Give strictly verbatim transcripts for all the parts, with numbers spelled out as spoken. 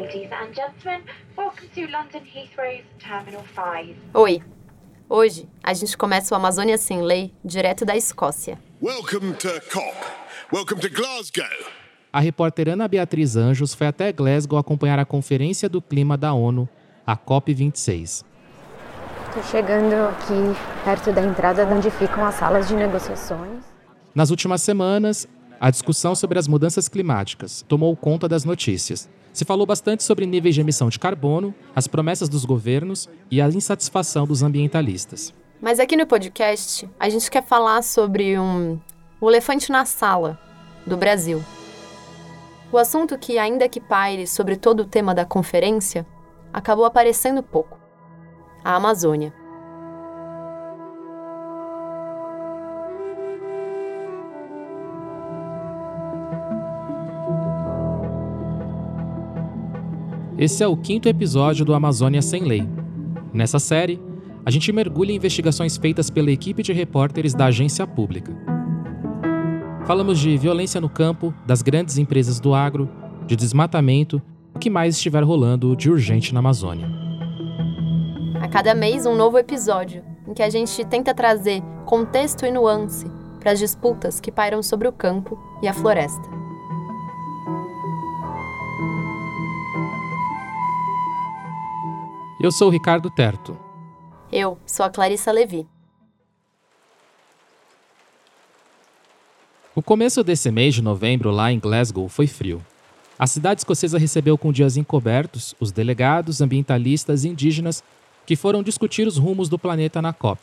Ladies and gentlemen, welcome to London Heathrow's Terminal five. Oi, hoje a gente começa o Amazônia Sem Lei direto da Escócia. Welcome to C O P. Welcome to Glasgow. A repórter Ana Beatriz Anjos foi até Glasgow acompanhar a Conferência do Clima da ONU, a COP vinte e seis. Estou chegando aqui perto da entrada onde ficam as salas de negociações. Nas últimas semanas, a discussão sobre as mudanças climáticas tomou conta das notícias. Se falou bastante sobre níveis de emissão de carbono, as promessas dos governos e a insatisfação dos ambientalistas. Mas aqui no podcast, a gente quer falar sobre um... o elefante na sala do Brasil. O assunto que, ainda que paire sobre todo o tema da conferência, acabou aparecendo pouco. A Amazônia. Esse é o quinto episódio do Amazônia Sem Lei. Nessa série, a gente mergulha em investigações feitas pela equipe de repórteres da agência pública. Falamos de violência no campo, das grandes empresas do agro, de desmatamento, o que mais estiver rolando de urgente na Amazônia. A cada mês, um novo episódio, em que a gente tenta trazer contexto e nuance para as disputas que pairam sobre o campo e a floresta. Eu sou o Ricardo Terto. Eu sou a Clarissa Levi. O começo desse mês de novembro lá em Glasgow foi frio. A cidade escocesa recebeu com dias encobertos os delegados, ambientalistas e indígenas que foram discutir os rumos do planeta na COP.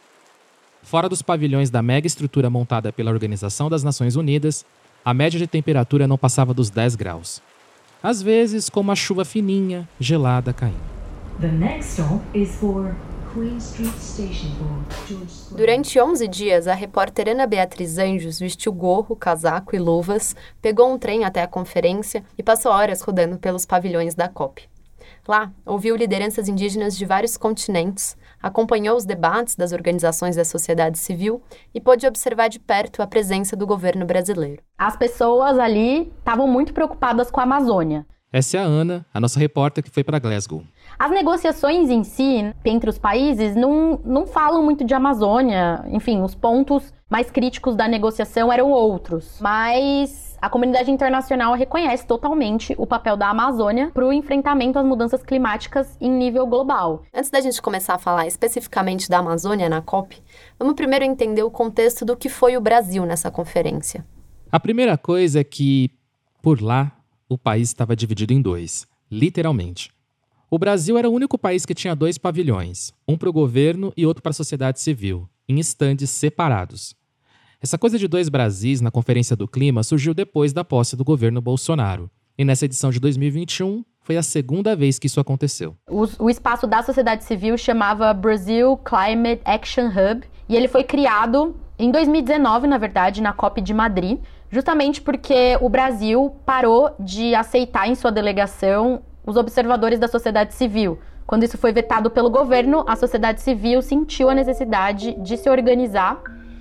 Fora dos pavilhões da mega estrutura montada pela Organização das Nações Unidas, a média de temperatura não passava dos dez graus. Às vezes, com uma chuva fininha, gelada caindo. The next stop is for Queen Street Station for George Square. Durante onze dias, a repórter Ana Beatriz Anjos vestiu gorro, casaco e luvas, pegou um trem até a conferência e passou horas rodando pelos pavilhões da COP. Lá, ouviu lideranças indígenas de vários continentes, acompanhou os debates das organizações da sociedade civil e pôde observar de perto a presença do governo brasileiro. As pessoas ali estavam muito preocupadas com a Amazônia. Essa é a Ana, a nossa repórter que foi para Glasgow. As negociações em si, entre os países, não, não falam muito de Amazônia. Enfim, os pontos mais críticos da negociação eram outros. Mas a comunidade internacional reconhece totalmente o papel da Amazônia para o enfrentamento às mudanças climáticas em nível global. Antes da gente começar a falar especificamente da Amazônia na COP, vamos primeiro entender o contexto do que foi o Brasil nessa conferência. A primeira coisa é que, por lá, o país estava dividido em dois, literalmente. O Brasil era o único país que tinha dois pavilhões, um para o governo e outro para a sociedade civil, em estandes separados. Essa coisa de dois Brasis na Conferência do Clima surgiu depois da posse do governo Bolsonaro. E nessa edição de dois mil e vinte e um, foi a segunda vez que isso aconteceu. O, o espaço da sociedade civil chamava Brazil Climate Action Hub, e ele foi criado em dois mil e dezenove, na verdade, na COP de Madrid, justamente porque o Brasil parou de aceitar em sua delegação os observadores da sociedade civil. Quando isso foi vetado pelo governo, a sociedade civil sentiu a necessidade de se organizar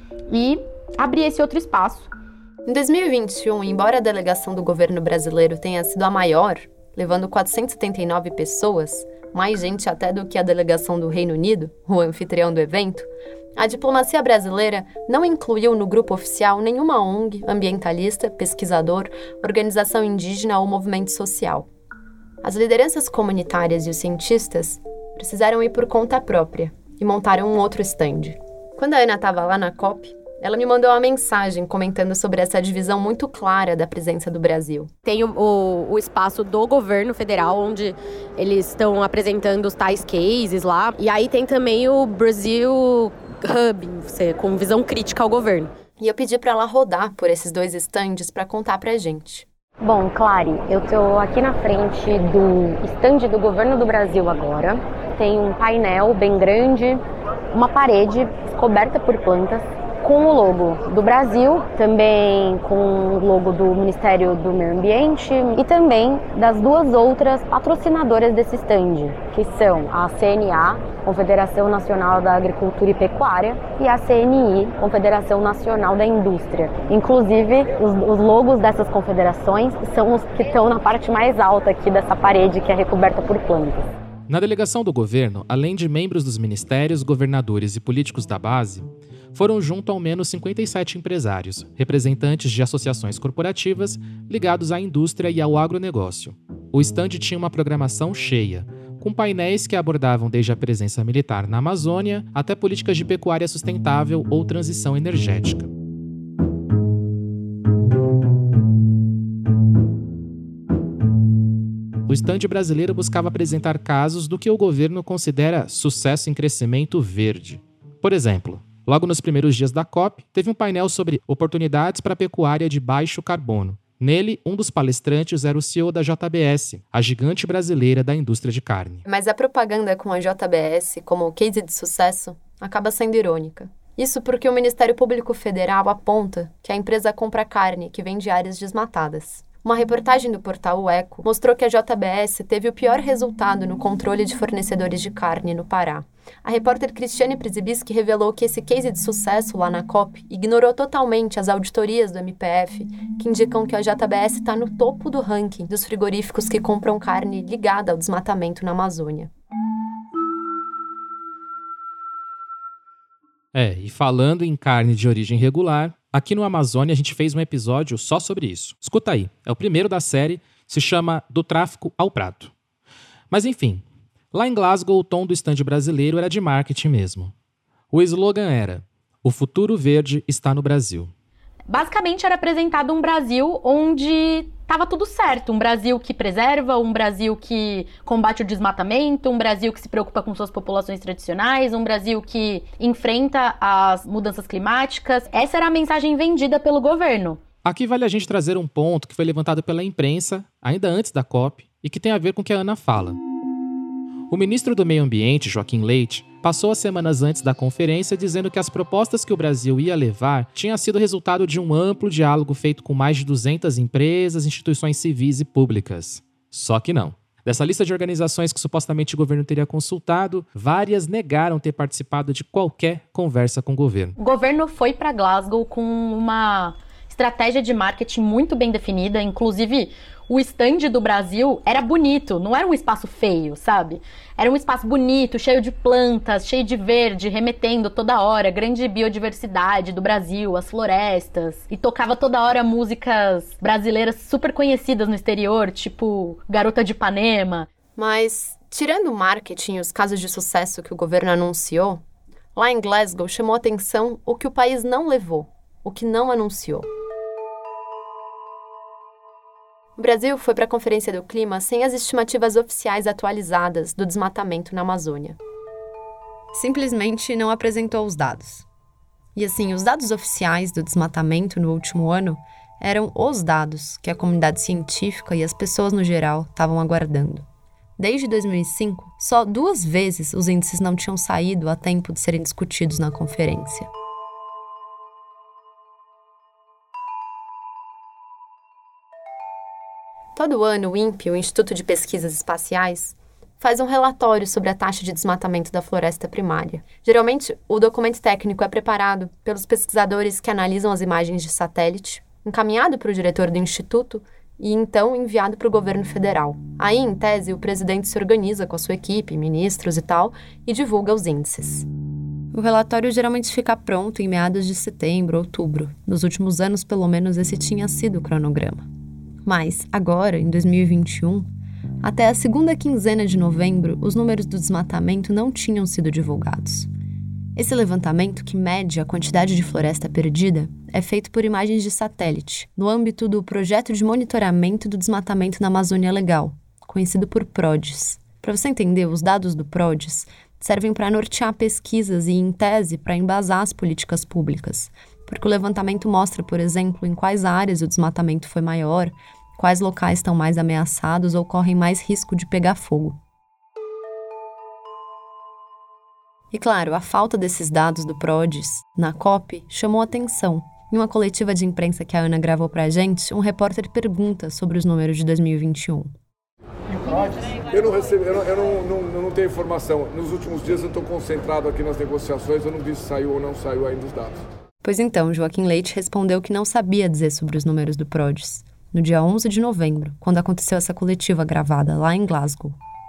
e abrir esse outro espaço. Em dois mil e vinte e um, embora a delegação do governo brasileiro tenha sido a maior, levando quatrocentas e setenta e nove pessoas, mais gente até do que a delegação do Reino Unido, o anfitrião do evento, a diplomacia brasileira não incluiu no grupo oficial nenhuma O N G, ambientalista, pesquisador, organização indígena ou movimento social. As lideranças comunitárias e os cientistas precisaram ir por conta própria e montaram um outro stand. Quando a Ana estava lá na COP, ela me mandou uma mensagem comentando sobre essa divisão muito clara da presença do Brasil. Tem o, o, o espaço do governo federal, onde eles estão apresentando os tais cases lá. E aí tem também o Brasil Hub, com visão crítica ao governo. E eu pedi para ela rodar por esses dois estandes para contar pra gente. Bom, Clary, eu tô aqui na frente do estande do governo do Brasil agora. Tem um painel bem grande, uma parede coberta por plantas, com o logo do Brasil, também com o logo do Ministério do Meio Ambiente e também das duas outras patrocinadoras desse stand, que são a C N A Confederação Nacional da Agricultura e Pecuária, e a C N I, Confederação Nacional da Indústria. Inclusive, os, os logos dessas confederações são os que estão na parte mais alta aqui dessa parede, que é recoberta por plantas. Na delegação do governo, além de membros dos ministérios, governadores e políticos da base, foram junto ao menos cinquenta e sete empresários, representantes de associações corporativas ligados à indústria e ao agronegócio. O estande tinha uma programação cheia, com painéis que abordavam desde a presença militar na Amazônia até políticas de pecuária sustentável ou transição energética. O estande brasileiro buscava apresentar casos do que o governo considera sucesso em crescimento verde. Por exemplo, logo nos primeiros dias da COP, teve um painel sobre oportunidades para a pecuária de baixo carbono. Nele, um dos palestrantes era o C E O da J B S, a gigante brasileira da indústria de carne. Mas a propaganda com a J B S como case de sucesso acaba sendo irônica. Isso porque o Ministério Público Federal aponta que a empresa compra carne que vem de áreas desmatadas. Uma reportagem do portal O Eco mostrou que a J B S teve o pior resultado no controle de fornecedores de carne no Pará. A repórter Cristiane Przybyski revelou que esse case de sucesso lá na COP ignorou totalmente as auditorias do M P F, que indicam que a J B S está no topo do ranking dos frigoríficos que compram carne ligada ao desmatamento na Amazônia. É, e falando em carne de origem regular, aqui no Amazônia a gente fez um episódio só sobre isso. Escuta aí, é o primeiro da série, se chama Do Tráfico ao Prato. Mas enfim, lá em Glasgow o tom do estande brasileiro era de marketing mesmo. O slogan era: o futuro verde está no Brasil. Basicamente era apresentado um Brasil onde estava tudo certo. Um Brasil que preserva, um Brasil que combate o desmatamento, um Brasil que se preocupa com suas populações tradicionais, um Brasil que enfrenta as mudanças climáticas. Essa era a mensagem vendida pelo governo. Aqui vale a gente trazer um ponto que foi levantado pela imprensa, ainda antes da COP, e que tem a ver com o que a Ana fala. O ministro do Meio Ambiente, Joaquim Leite, passou as semanas antes da conferência dizendo que as propostas que o Brasil ia levar tinham sido resultado de um amplo diálogo feito com mais de duzentas empresas, instituições civis e públicas. Só que não. Dessa lista de organizações que supostamente o governo teria consultado, várias negaram ter participado de qualquer conversa com o governo. O governo foi para Glasgow com uma estratégia de marketing muito bem definida, inclusive o stand do Brasil era bonito, não era um espaço feio, sabe? Era um espaço bonito, cheio de plantas, cheio de verde, remetendo toda hora, grande biodiversidade do Brasil, as florestas. E tocava toda hora músicas brasileiras super conhecidas no exterior, tipo Garota de Ipanema. Mas, tirando o marketing e os casos de sucesso que o governo anunciou, lá em Glasgow chamou atenção o que o país não levou, o que não anunciou. O Brasil foi para a Conferência do Clima sem as estimativas oficiais atualizadas do desmatamento na Amazônia. Simplesmente não apresentou os dados. E assim, os dados oficiais do desmatamento no último ano eram os dados que a comunidade científica e as pessoas no geral estavam aguardando. Desde dois mil e cinco, só duas vezes os índices não tinham saído a tempo de serem discutidos na conferência. Todo ano, o INPE, o Instituto de Pesquisas Espaciais, faz um relatório sobre a taxa de desmatamento da floresta primária. Geralmente, o documento técnico é preparado pelos pesquisadores que analisam as imagens de satélite, encaminhado para o diretor do Instituto e, então, enviado para o governo federal. Aí, em tese, o presidente se organiza com a sua equipe, ministros e tal, e divulga os índices. O relatório geralmente fica pronto em meados de setembro, outubro. Nos últimos anos, pelo menos, esse tinha sido o cronograma. Mas, agora, em dois mil e vinte e um, até a segunda quinzena de novembro, os números do desmatamento não tinham sido divulgados. Esse levantamento, que mede a quantidade de floresta perdida, é feito por imagens de satélite, no âmbito do Projeto de Monitoramento do Desmatamento na Amazônia Legal, conhecido por PRODES. Para você entender, os dados do PRODES servem para nortear pesquisas e, em tese, para embasar as políticas públicas, porque o levantamento mostra, por exemplo, em quais áreas o desmatamento foi maior, quais locais estão mais ameaçados ou correm mais risco de pegar fogo. E claro, a falta desses dados do PRODES na COP chamou atenção. Em uma coletiva de imprensa que a Ana gravou pra gente, um repórter pergunta sobre os números de dois mil e vinte e um. Eu não recebi, eu não, eu não, não, eu não tenho informação. Nos últimos dias eu estou concentrado aqui nas negociações, eu não vi se saiu ou não saiu ainda os dados. Pois então, Joaquim Leite respondeu que não sabia dizer sobre os números do Prodis, no dia onze de novembro, quando aconteceu essa coletiva gravada lá em Glasgow.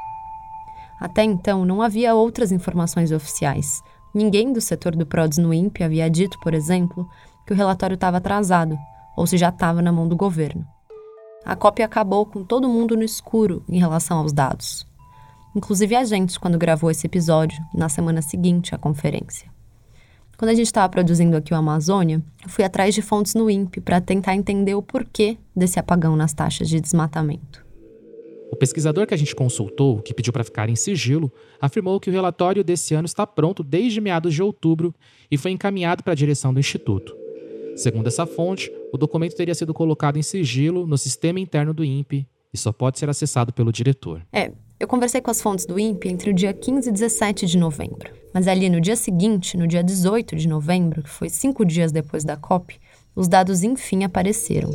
Até então, não havia outras informações oficiais. Ninguém do setor do Prodis no INPE havia dito, por exemplo, que o relatório estava atrasado, ou se já estava na mão do governo. A COP acabou com todo mundo no escuro em relação aos dados. Inclusive a gente, quando gravou esse episódio, na semana seguinte à conferência. Quando a gente estava produzindo aqui o Amazônia, eu fui atrás de fontes no INPE para tentar entender o porquê desse apagão nas taxas de desmatamento. O pesquisador que a gente consultou, que pediu para ficar em sigilo, afirmou que o relatório desse ano está pronto desde meados de outubro e foi encaminhado para a direção do Instituto. Segundo essa fonte, o documento teria sido colocado em sigilo no sistema interno do INPE e só pode ser acessado pelo diretor. É, eu conversei com as fontes do INPE entre o dia quinze e dezessete de novembro. Mas ali no dia seguinte, no dia dezoito de novembro, que foi cinco dias depois da COP, os dados enfim apareceram.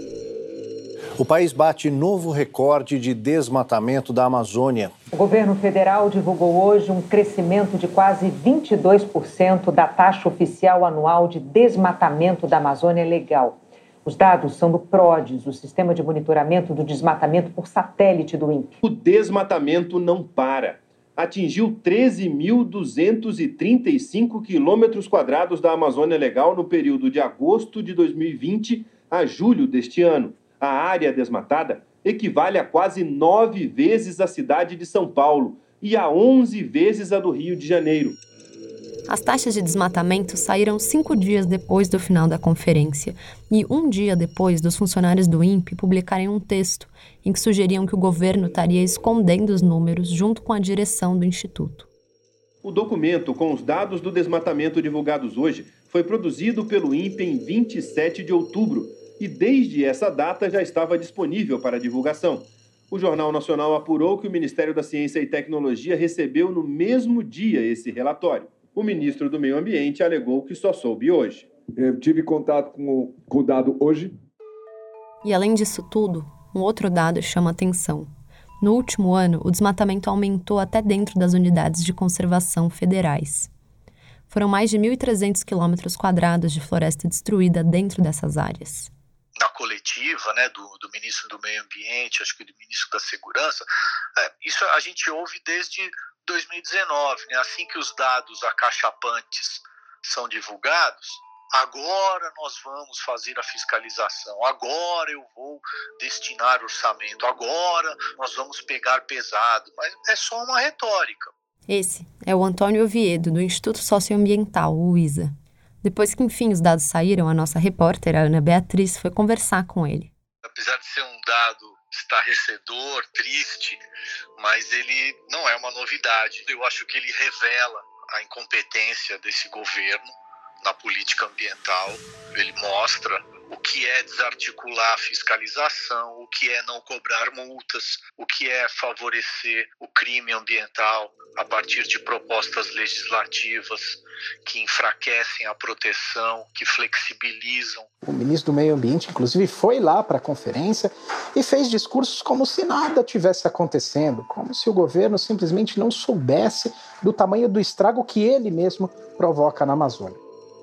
O país bate novo recorde de desmatamento da Amazônia. O governo federal divulgou hoje um crescimento de quase vinte e dois por cento da taxa oficial anual de desmatamento da Amazônia Legal. Os dados são do Prodis, o sistema de monitoramento do desmatamento por satélite do INPE. O desmatamento não para. Atingiu treze mil duzentos e trinta e cinco quilômetros quadrados da Amazônia Legal no período de agosto de dois mil e vinte a julho deste ano. A área desmatada equivale a quase nove vezes a cidade de São Paulo e a onze vezes a do Rio de Janeiro. As taxas de desmatamento saíram cinco dias depois do final da conferência e um dia depois dos funcionários do INPE publicarem um texto em que sugeriam que o governo estaria escondendo os números junto com a direção do Instituto. O documento com os dados do desmatamento divulgados hoje foi produzido pelo INPE em vinte e sete de outubro e desde essa data já estava disponível para divulgação. O Jornal Nacional apurou que o Ministério da Ciência e Tecnologia recebeu no mesmo dia esse relatório. O ministro do Meio Ambiente alegou que só soube hoje. Eu tive contato com o, com o dado hoje. E além disso tudo, um outro dado chama atenção. No último ano, o desmatamento aumentou até dentro das unidades de conservação federais. Foram mais de mil e trezentos quilômetros quadrados de floresta destruída dentro dessas áreas. Na coletiva, né, do, do ministro do Meio Ambiente, acho que do ministro da Segurança, é, isso a gente ouve desde dois mil e dezenove, né? Assim que os dados acachapantes são divulgados, agora nós vamos fazer a fiscalização, agora eu vou destinar orçamento, agora nós vamos pegar pesado, mas é só uma retórica. Esse é o Antônio Oviedo, do Instituto Socioambiental, o ISA. Depois que, enfim, os dados saíram, a nossa repórter, a Ana Beatriz, foi conversar com ele. Apesar de ser um dado estarrecedor, triste, mas ele não é uma novidade. Eu acho que ele revela a incompetência desse governo na política ambiental. Ele mostra o que é desarticular a fiscalização, o que é não cobrar multas, o que é favorecer o crime ambiental a partir de propostas legislativas que enfraquecem a proteção, que flexibilizam. O ministro do Meio Ambiente, inclusive, foi lá para a conferência e fez discursos como se nada tivesse acontecendo, como se o governo simplesmente não soubesse do tamanho do estrago que ele mesmo provoca na Amazônia.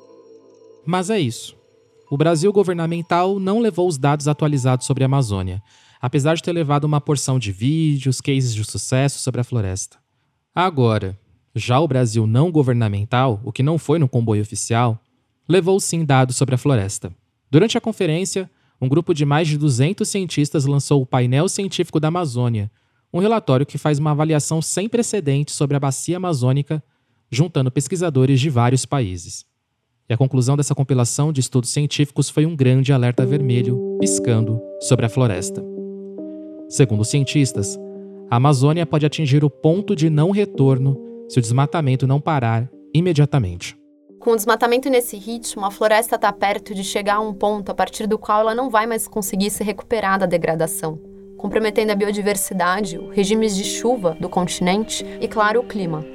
Mas é isso. O Brasil governamental não levou os dados atualizados sobre a Amazônia, apesar de ter levado uma porção de vídeos, cases de sucesso sobre a floresta. Agora, já o Brasil não governamental, o que não foi no comboio oficial, levou sim dados sobre a floresta. Durante a conferência, um grupo de mais de duzentos cientistas lançou o Painel Científico da Amazônia, um relatório que faz uma avaliação sem precedentes sobre a bacia amazônica, juntando pesquisadores de vários países. E a conclusão dessa compilação de estudos científicos foi um grande alerta vermelho piscando sobre a floresta. Segundo os cientistas, a Amazônia pode atingir o ponto de não retorno se o desmatamento não parar imediatamente. Com o desmatamento nesse ritmo, a floresta está perto de chegar a um ponto a partir do qual ela não vai mais conseguir se recuperar da degradação, comprometendo a biodiversidade, os regimes de chuva do continente e, claro, o clima.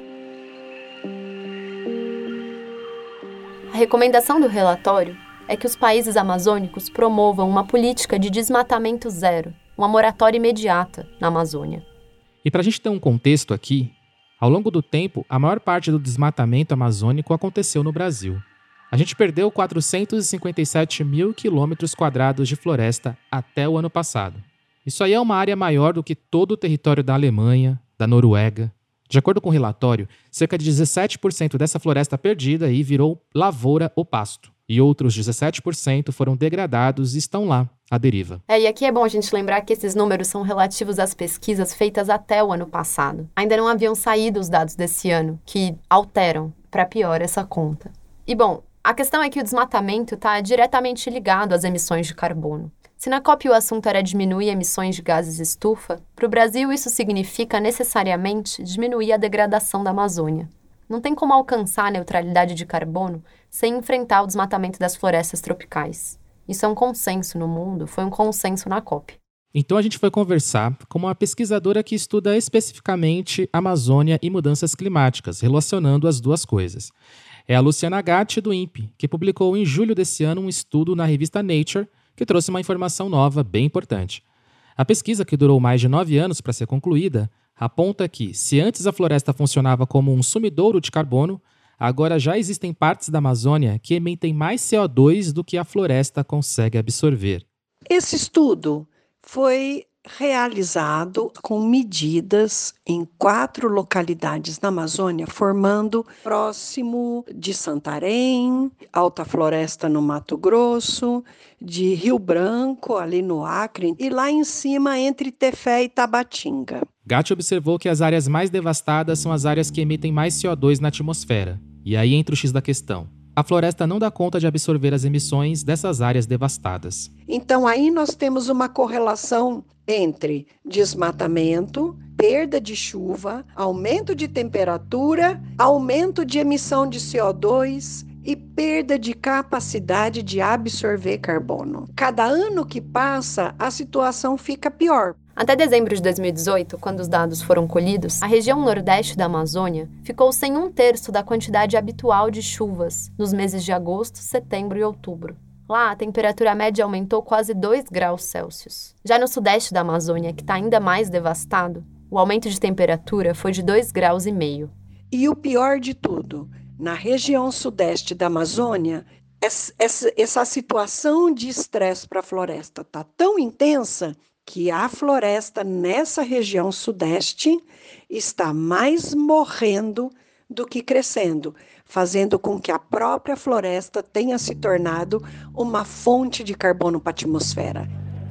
A recomendação do relatório é que os países amazônicos promovam uma política de desmatamento zero, uma moratória imediata na Amazônia. E para a gente ter um contexto aqui, ao longo do tempo, a maior parte do desmatamento amazônico aconteceu no Brasil. A gente perdeu quatrocentos e cinquenta e sete mil quilômetros quadrados de floresta até o ano passado. Isso aí é uma área maior do que todo o território da Alemanha, da Noruega. De acordo com o relatório, cerca de dezessete por cento dessa floresta perdida aí virou lavoura ou pasto. E outros dezessete por cento foram degradados e estão lá, à deriva. É, e aqui é bom a gente lembrar que esses números são relativos às pesquisas feitas até o ano passado. Ainda não haviam saído os dados desse ano, que alteram, para pior, essa conta. E bom, a questão é que o desmatamento está diretamente ligado às emissões de carbono. Se na COP o assunto era diminuir emissões de gases estufa, para o Brasil isso significa necessariamente diminuir a degradação da Amazônia. Não tem como alcançar a neutralidade de carbono sem enfrentar o desmatamento das florestas tropicais. Isso é um consenso no mundo, foi um consenso na COP. Então a gente foi conversar com uma pesquisadora que estuda especificamente Amazônia e mudanças climáticas, relacionando as duas coisas. É a Luciana Gatti, do INPE, que publicou em julho desse ano um estudo na revista Nature, que trouxe uma informação nova bem importante. A pesquisa, que durou mais de nove anos para ser concluída, aponta que, se antes a floresta funcionava como um sumidouro de carbono, agora já existem partes da Amazônia que emitem mais C O dois do que a floresta consegue absorver. Esse estudo foi realizado com medidas em quatro localidades na Amazônia, formando próximo de Santarém, Alta Floresta no Mato Grosso, de Rio Branco, ali no Acre, e lá em cima entre Tefé e Tabatinga. Gatti observou que as áreas mais devastadas são as áreas que emitem mais C O dois na atmosfera. E aí entra o X da questão. A floresta não dá conta de absorver as emissões dessas áreas devastadas. Então aí nós temos uma correlação entre desmatamento, perda de chuva, aumento de temperatura, aumento de emissão de C O dois e perda de capacidade de absorver carbono. Cada ano que passa, a situação fica pior. Até dezembro de dois mil e dezoito, quando os dados foram colhidos, a região nordeste da Amazônia ficou sem um terço da quantidade habitual de chuvas nos meses de agosto, setembro e outubro. Lá, a temperatura média aumentou quase dois graus Celsius. Já no sudeste da Amazônia, que está ainda mais devastado, o aumento de temperatura foi de dois graus e meio. E o pior de tudo, na região sudeste da Amazônia, essa, essa, essa situação de estresse para a floresta está tão intensa que a floresta nessa região sudeste está mais morrendo do que crescendo, fazendo com que a própria floresta tenha se tornado uma fonte de carbono para a atmosfera.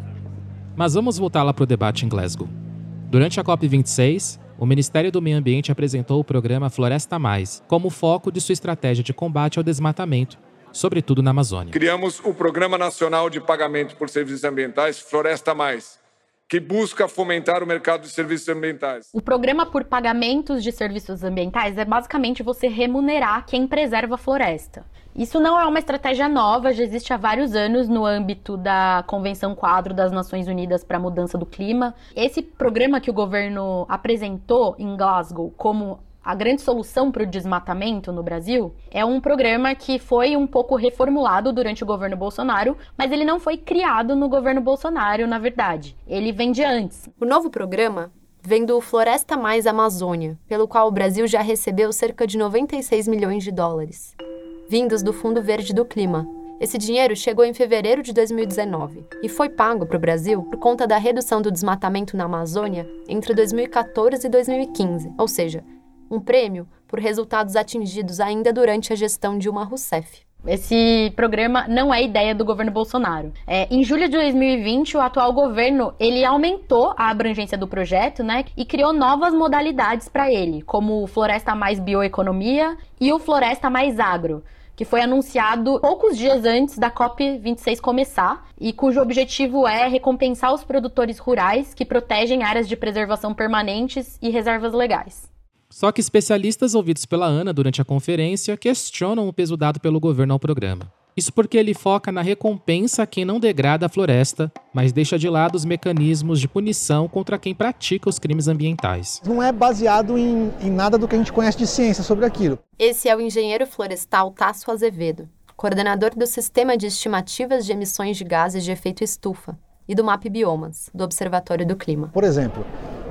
Mas vamos voltar lá para o debate em Glasgow. Durante a COP vinte e seis, o Ministério do Meio Ambiente apresentou o programa Floresta Mais como foco de sua estratégia de combate ao desmatamento, sobretudo na Amazônia. Criamos o Programa Nacional de Pagamento por Serviços Ambientais, Floresta Mais, que busca fomentar o mercado de serviços ambientais. O programa por pagamentos de serviços ambientais é basicamente você remunerar quem preserva a floresta. Isso não é uma estratégia nova, já existe há vários anos no âmbito da Convenção Quadro das Nações Unidas para a Mudança do Clima. Esse programa que o governo apresentou em Glasgow como a grande solução para o desmatamento no Brasil é um programa que foi um pouco reformulado durante o governo Bolsonaro, mas ele não foi criado no governo Bolsonaro, na verdade. Ele vem de antes. O novo programa vem do Floresta Mais Amazônia, pelo qual o Brasil já recebeu cerca de noventa e seis milhões de dólares, vindos do Fundo Verde do Clima. Esse dinheiro chegou em fevereiro de dois mil e dezenove e foi pago para o Brasil por conta da redução do desmatamento na Amazônia entre dois mil e quatorze e dois mil e quinze, ou seja, um prêmio por resultados atingidos ainda durante a gestão Dilma Rousseff. Esse programa não é ideia do governo Bolsonaro. É, em julho de dois mil e vinte, o atual governo ele aumentou a abrangência do projeto, né, e criou novas modalidades para ele, como o Floresta Mais Bioeconomia e o Floresta Mais Agro, que foi anunciado poucos dias antes da COP vinte e seis começar e cujo objetivo é recompensar os produtores rurais que protegem áreas de preservação permanentes e reservas legais. Só que especialistas ouvidos pela Ana durante a conferência questionam o peso dado pelo governo ao programa. Isso porque ele foca na recompensa a quem não degrada a floresta, mas deixa de lado os mecanismos de punição contra quem pratica os crimes ambientais. Não é baseado em, em nada do que a gente conhece de ciência sobre aquilo. Esse é o engenheiro florestal Tasso Azevedo, coordenador do Sistema de Estimativas de Emissões de Gases de Efeito Estufa e do MapBiomas, do Observatório do Clima. Por exemplo,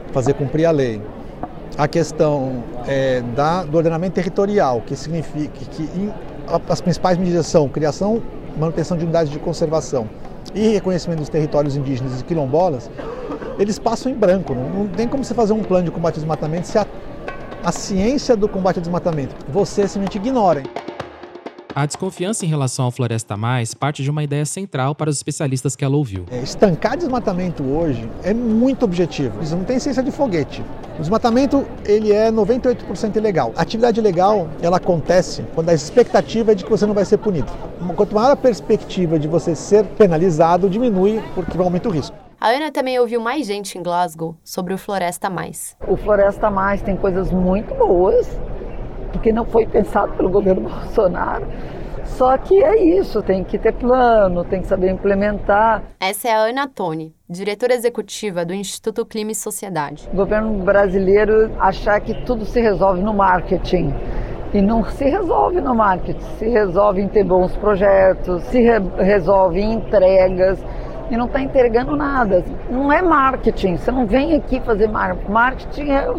fazer cumprir a lei. A questão é, da, do ordenamento territorial, que significa que em, as principais medidas são criação, manutenção de unidades de conservação e reconhecimento dos territórios indígenas e quilombolas, eles passam em branco. Não, não tem como você fazer um plano de combate ao desmatamento se a, a ciência do combate ao desmatamento você simplesmente ignora. A desconfiança em relação ao Floresta Mais parte de uma ideia central para os especialistas que ela ouviu. É, estancar desmatamento hoje é muito objetivo. Isso não tem ciência de foguete. O desmatamento ele é noventa e oito por cento ilegal. A atividade ilegal ela acontece quando a expectativa é de que você não vai ser punido. Quanto maior a perspectiva de você ser penalizado, diminui porque aumenta o risco. A Ana também ouviu mais gente em Glasgow sobre o Floresta Mais. O Floresta Mais tem coisas muito boas, porque não foi pensado pelo governo Bolsonaro. Só que é isso, tem que ter plano, tem que saber implementar. Essa é a Ana Toni, diretora executiva do Instituto Clima e Sociedade. O governo brasileiro achar que tudo se resolve no marketing. E não se resolve no marketing, se resolve em ter bons projetos, se re- resolve em entregas. E não está entregando nada. Não é marketing, você não vem aqui fazer marketing. Marketing é,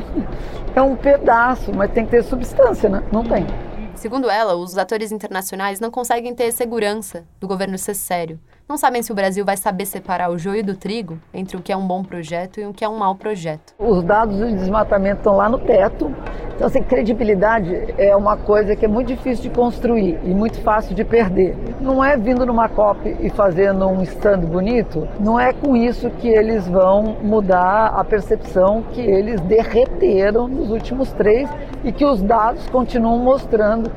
é um pedaço, mas tem que ter substância, né? Não tem. Segundo ela, os atores internacionais não conseguem ter segurança do governo ser sério. Não sabem se o Brasil vai saber separar o joio do trigo entre o que é um bom projeto e o que é um mau projeto. Os dados de desmatamento estão lá no teto. Então, assim, credibilidade é uma coisa que é muito difícil de construir e muito fácil de perder. Não é vindo numa COP e fazendo um stand bonito, não é com isso que eles vão mudar a percepção que eles derreteram nos últimos três e que os dados continuam mostrando.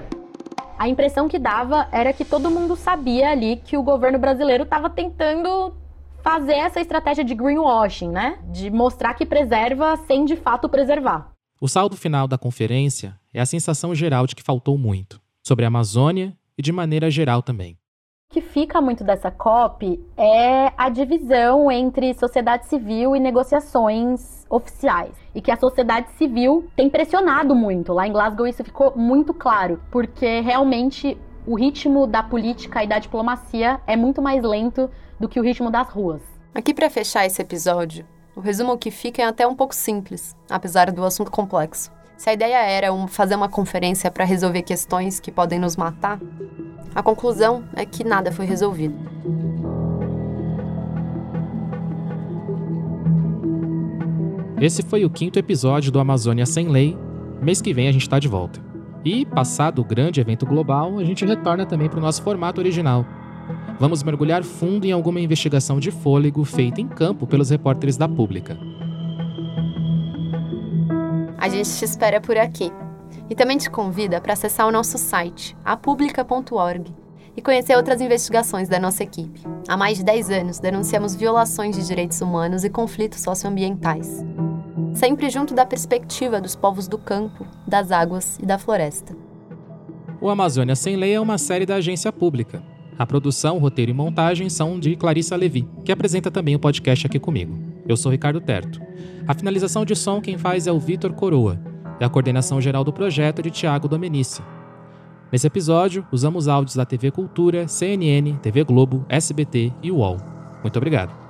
A impressão que dava era que todo mundo sabia ali que o governo brasileiro estava tentando fazer essa estratégia de greenwashing, né? De mostrar que preserva sem de fato preservar. O saldo final da conferência é a sensação geral de que faltou muito, sobre a Amazônia e de maneira geral também. O que fica muito dessa COP é a divisão entre sociedade civil e negociações oficiais. E que a sociedade civil tem pressionado muito. Lá em Glasgow isso ficou muito claro, porque realmente o ritmo da política e da diplomacia é muito mais lento do que o ritmo das ruas. Aqui, para fechar esse episódio, o resumo que fica é até um pouco simples, apesar do assunto complexo. Se a ideia era um, fazer uma conferência para resolver questões que podem nos matar, a conclusão é que nada foi resolvido. Esse foi o quinto episódio do Amazônia Sem Lei. Mês que vem a gente está de volta. E, passado o grande evento global, a gente retorna também para o nosso formato original. Vamos mergulhar fundo em alguma investigação de fôlego feita em campo pelos repórteres da Pública. A gente te espera por aqui. E também te convida para acessar o nosso site, a publica ponto org, e conhecer outras investigações da nossa equipe. Há mais de dez anos denunciamos violações de direitos humanos e conflitos socioambientais, sempre junto da perspectiva dos povos do campo, das águas e da floresta. O Amazônia Sem Lei é uma série da Agência Pública. A produção, roteiro e montagem são de Clarissa Levi, que apresenta também o podcast aqui comigo. Eu sou Ricardo Terto. A finalização de som quem faz é o Vitor Coroa, e a coordenação geral do projeto é de Thiago Domenici. Nesse episódio, usamos áudios da T V Cultura, C N N, T V Globo, S B T e U O L. Muito obrigado.